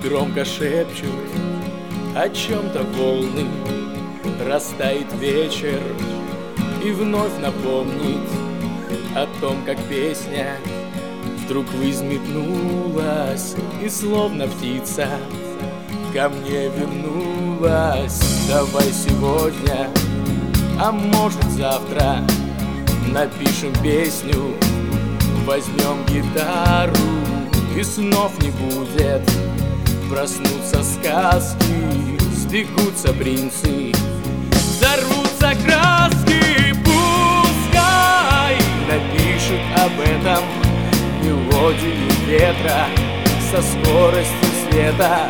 громко шепчут о чем-то волны. Растает вечер и вновь напомнит о том, как песня вдруг взметнулась и словно птица ко мне вернулась. Давай сегодня, а может завтра, напишем песню, возьмем гитару, и снов не будет. Проснутся сказки, сбегутся принцы, взорвутся краски. Пускай напишет об этом мелодию ветра со скоростью света.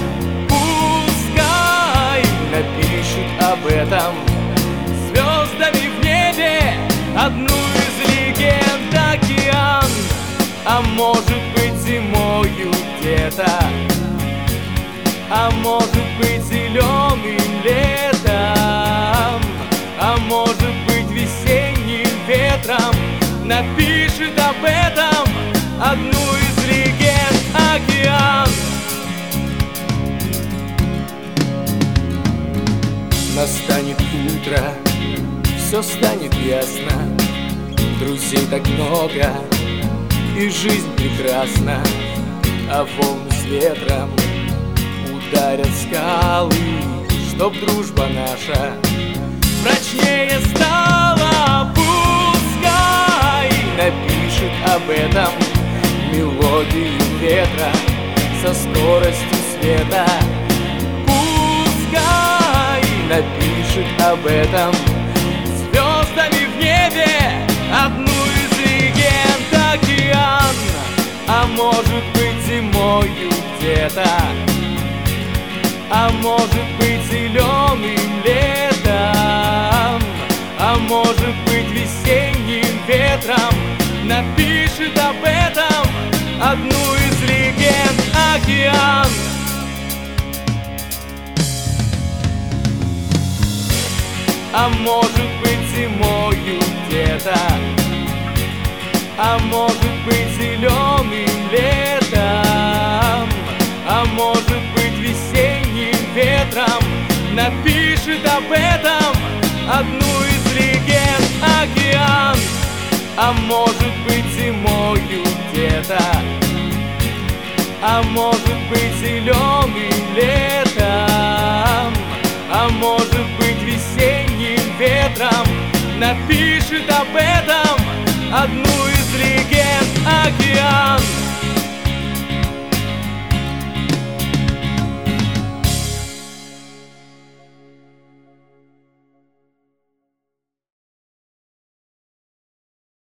Пускай напишет об этом звездами в небе одну из легенд океан. А может быть зимою где-то, а может быть зеленым летом, а может быть весенним ветром напишет об этом одну из легенд океан. Настанет утро, все станет ясно, друзей так много, и жизнь прекрасна, а волны с ветром ударят скалы, чтоб дружба наша прочнее стала. Пускай напишет об этом мелодию ветра со скоростью света. Пускай напишет об этом звездами в небе одну из легенд океан. А может быть зимою где-то, а может быть зеленым летом, а может быть весенним ветром напишет об этом одну из легенд океан. А может быть зимою где-то, а может быть зеленым летом, а может быть весенним ветром напишет об этом одну из легенд океан. А может быть зимою где-то, а может быть зеленым летом, а может быть весенним ветром напишет об этом одну